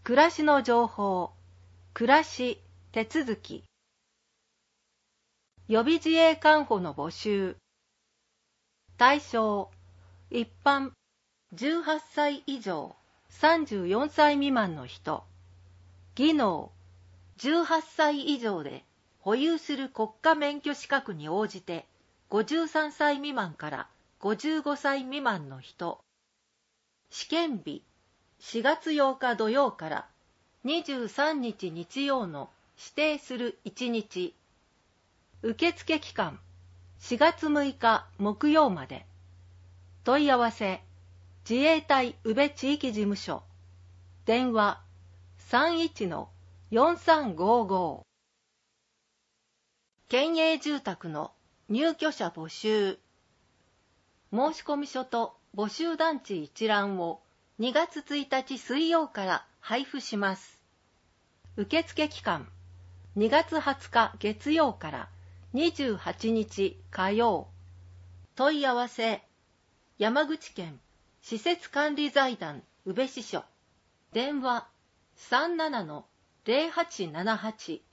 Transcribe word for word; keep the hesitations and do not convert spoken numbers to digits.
暮らしの情報、暮らし、手続き。予備自衛官補の募集。対象、一般、じゅうはっさい以上、さんじゅうよんさい未満の人。技能、じゅうはっさい以上で保有する国家免許資格に応じて、ごじゅうさんさい未満からごじゅうごさい未満の人。試験日、しがつようか土曜からにじゅうさんにち日曜の指定するいちにち。受付期間、しがつむいか木曜まで。問い合わせ、自衛隊宇部地域事務所。電話、さんいちのよんさんごご。県営住宅の入居者募集。申込書と募集団地一覧をにがつついたち水曜から配布します。受付期間、にがつはつか月曜からにじゅうはちにち火曜。問い合わせ、山口県施設管理財団宇部支所。電話 さんななのぜろはちななはち